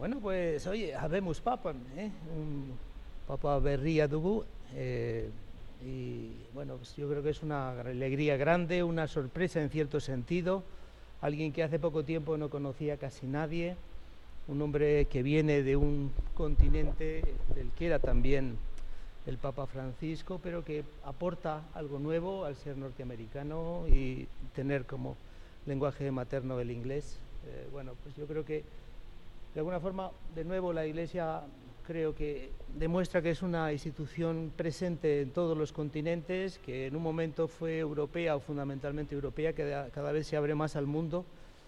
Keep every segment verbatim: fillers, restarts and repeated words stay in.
Bueno, pues oye, habemos papa, ¿eh? Un papa berria dugu, eh, y bueno, pues yo creo que es una alegría grande, una sorpresa en cierto sentido, alguien que hace poco tiempo no conocía casi nadie, un hombre que viene de un continente del que era también el Papa Francisco, pero que aporta algo nuevo al ser norteamericano y tener como lenguaje materno el inglés. Eh, bueno, pues yo creo que de alguna forma, de nuevo, la Iglesia creo que demuestra que es una institución presente en todos los continentes, que en un momento fue europea o fundamentalmente europea, que cada vez se abre más al mundo,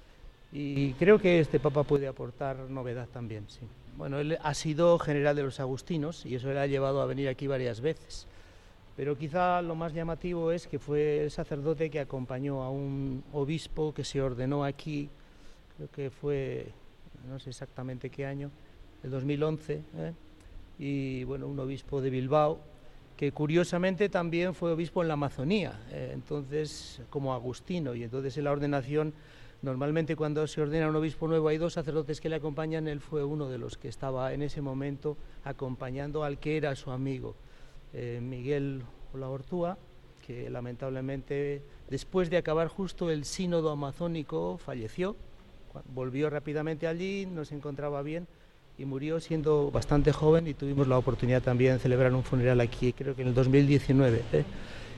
y creo que este Papa puede aportar novedad también, sí. Bueno, él ha sido general de los agustinos y eso le ha llevado a venir aquí varias veces, pero quizá lo más llamativo es que fue el sacerdote que acompañó a un obispo que se ordenó aquí, creo que fue, no sé exactamente qué año, el dos mil once, ¿eh? Y bueno, un obispo de Bilbao, que curiosamente también fue obispo en la Amazonía, eh, entonces como agustino, y entonces en la ordenación, normalmente cuando se ordena un obispo nuevo hay dos sacerdotes que le acompañan, él fue uno de los que estaba en ese momento acompañando al que era su amigo, eh, Miguel Olaortúa, que lamentablemente después de acabar justo el sínodo amazónico falleció. Volvió rápidamente allí, no se encontraba bien y murió siendo bastante joven, y tuvimos la oportunidad también de celebrar un funeral aquí, creo que en el dos mil diecinueve. ¿eh?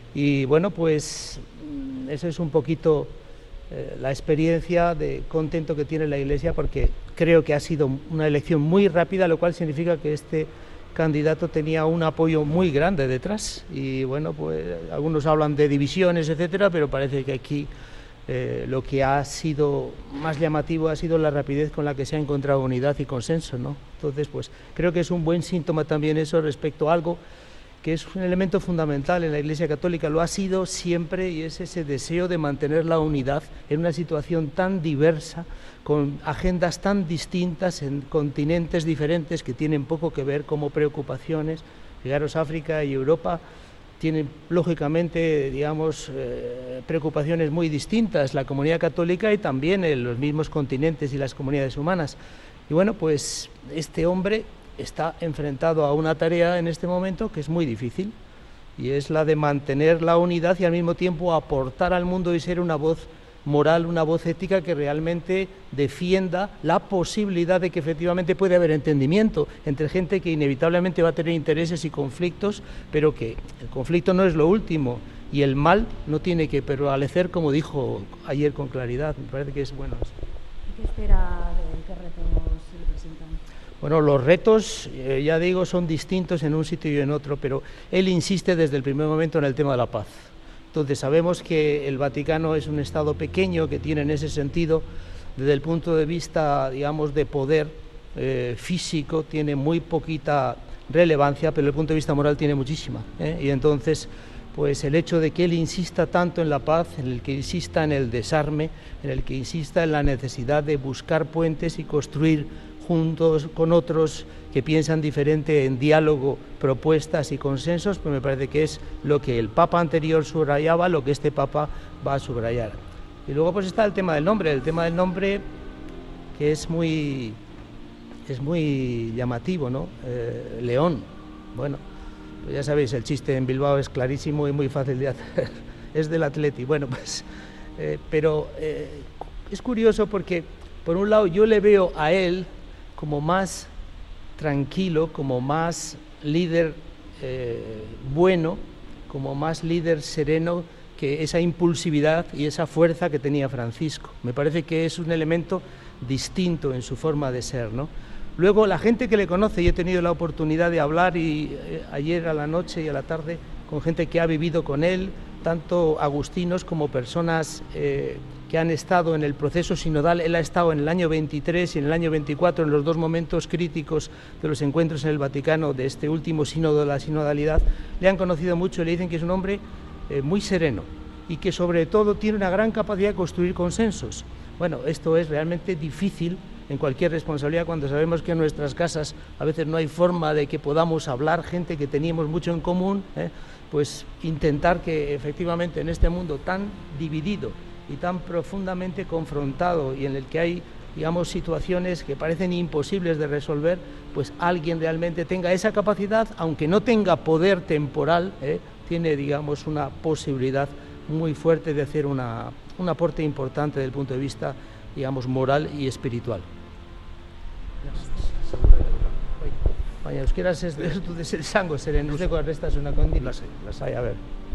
Y bueno, pues eso es un poquito eh, la experiencia de contento que tiene la Iglesia, porque creo que ha sido una elección muy rápida, lo cual significa que este candidato tenía un apoyo muy grande detrás. Y bueno, pues algunos hablan de divisiones, etcétera, pero parece que aquí Eh, lo que ha sido más llamativo ha sido la rapidez con la que se ha encontrado unidad y consenso, ¿no? Entonces, pues creo que es un buen síntoma también eso respecto a algo que es un elemento fundamental en la Iglesia Católica, lo ha sido siempre, y es ese deseo de mantener la unidad en una situación tan diversa, con agendas tan distintas en continentes diferentes que tienen poco que ver como preocupaciones. Fijaros, África y Europa tienen lógicamente, digamos, eh, preocupaciones muy distintas, la comunidad católica y también en los mismos continentes y las comunidades humanas. Y bueno, pues este hombre está enfrentado a una tarea en este momento que es muy difícil, y es la de mantener la unidad y al mismo tiempo aportar al mundo y ser una voz moral, una voz ética que realmente defienda la posibilidad de que efectivamente puede haber entendimiento entre gente que inevitablemente va a tener intereses y conflictos, pero que el conflicto no es lo último y el mal no tiene que prevalecer, como dijo ayer con claridad. Me parece que es bueno. ¿Qué espera de qué retos se le presentan? Bueno, los retos, eh, ya digo, son distintos en un sitio y en otro, pero él insiste desde el primer momento en el tema de la paz. Entonces sabemos que el Vaticano es un Estado pequeño que tiene en ese sentido, desde el punto de vista, digamos, de poder eh, físico, tiene muy poquita relevancia, pero desde el punto de vista moral tiene muchísima. ¿eh? Y entonces, pues el hecho de que él insista tanto en la paz, en el que insista en el desarme, en el que insista en la necesidad de buscar puentes y construir juntos con otros que piensan diferente, en diálogo, propuestas y consensos, pues me parece que es lo que el Papa anterior subrayaba, lo que este Papa va a subrayar. Y luego pues está el tema del nombre, el tema del nombre que es muy, es muy llamativo, ¿no? Eh, León, bueno, pues ya sabéis, el chiste en Bilbao es clarísimo y muy fácil de hacer, es del Atleti, bueno, pues, eh, pero eh, es curioso porque, por un lado, yo le veo a él como más tranquilo, como más líder eh, bueno, como más líder sereno que esa impulsividad y esa fuerza que tenía Francisco. Me parece que es un elemento distinto en su forma de ser, ¿no? Luego, la gente que le conoce, y he tenido la oportunidad de hablar y, eh, ayer a la noche y a la tarde con gente que ha vivido con él, tanto agustinos como personas eh, que han estado en el proceso sinodal. Él ha estado en el año veintitrés y en el año veinticuatro, en los dos momentos críticos de los encuentros en el Vaticano, de este último sínodo de la sinodalidad. Le han conocido mucho y le dicen que es un hombre eh, muy sereno y que sobre todo tiene una gran capacidad de construir consensos. Bueno, esto es realmente difícil en cualquier responsabilidad, cuando sabemos que en nuestras casas a veces no hay forma de que podamos hablar, gente que teníamos mucho en común, ¿eh? Pues intentar que efectivamente en este mundo tan dividido y tan profundamente confrontado, y en el que hay digamos, situaciones que parecen imposibles de resolver, pues alguien realmente tenga esa capacidad, aunque no tenga poder temporal, ¿eh? tiene, digamos, una posibilidad muy fuerte de hacer una, un aporte importante desde el punto de vista, digamos, moral y espiritual. Baina, euskeraz ez dut esango, zeren ez deko arrestasuna kondi. Lasai, lasai. Bai, a ber.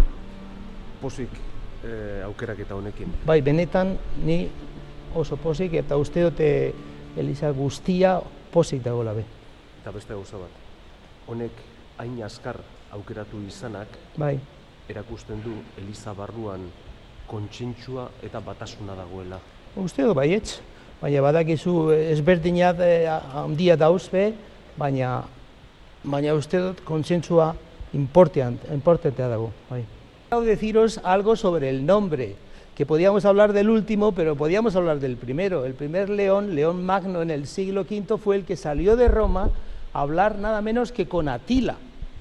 Pozik eh, aukeraketa honekin. Bai, benetan ni oso pozik eta uste dute Eliza guztia pozik dagoela be. Eta beste gauza bat, honek hain azkar aukeratu izanak, Bai, erakusten du Eliza barruan kontsentsua eta batasuna dagoela. uste dut baietz, baina badakizu ezberdinat eh, handia dauz be, baina, baina uste dut kontsentsua importantea dago. Bai. Quiero deciros algo sobre el nombre, que podíamos hablar del último, pero podíamos hablar del primero. El primer León, León Magno en el siglo quinto, fue el que salió de Roma a hablar nada menos que con Atila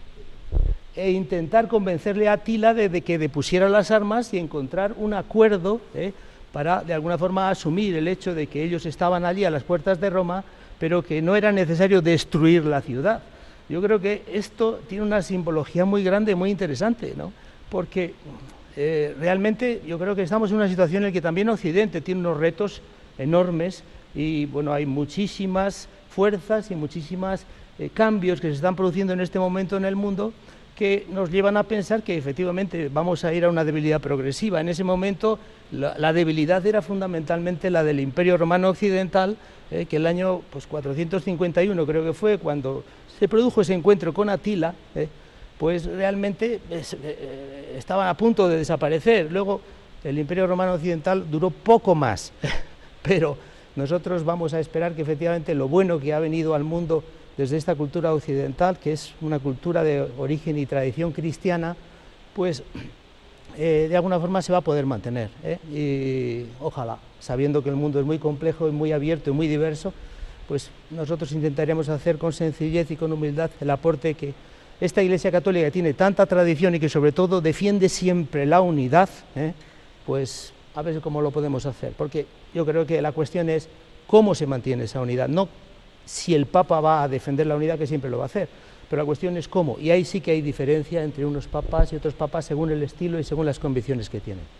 e intentar convencerle a Atila de, de que depusiera las armas y encontrar un acuerdo eh, para de alguna forma asumir el hecho de que ellos estaban allí a las puertas de Roma, pero que no era necesario destruir la ciudad. Yo creo que esto tiene una simbología muy grande, muy interesante, ¿no? Porque eh, realmente yo creo que estamos en una situación en la que también Occidente tiene unos retos enormes y bueno, hay muchísimas fuerzas y muchísimos eh, cambios que se están produciendo en este momento en el mundo que nos llevan a pensar que efectivamente vamos a ir a una debilidad progresiva. En ese momento la, la debilidad era fundamentalmente la del Imperio Romano Occidental, eh, que el año pues, cuatrocientos cincuenta y uno creo que fue cuando se produjo ese encuentro con Atila, eh, pues realmente es, eh, estaban a punto de desaparecer. Luego el Imperio Romano Occidental duró poco más, pero nosotros vamos a esperar que efectivamente lo bueno que ha venido al mundo desde esta cultura occidental, que es una cultura de origen y tradición cristiana, pues eh, de alguna forma se va a poder mantener, ¿eh? Y ojalá, sabiendo que el mundo es muy complejo y muy abierto y muy diverso, pues nosotros intentaremos hacer con sencillez y con humildad el aporte que esta Iglesia Católica que tiene tanta tradición y que sobre todo defiende siempre la unidad, ¿eh? Pues a ver cómo lo podemos hacer, porque yo creo que la cuestión es cómo se mantiene esa unidad, no si el Papa va a defender la unidad, que siempre lo va a hacer, pero la cuestión es cómo, y ahí sí que hay diferencia entre unos papas y otros papas según el estilo y según las convicciones que tienen.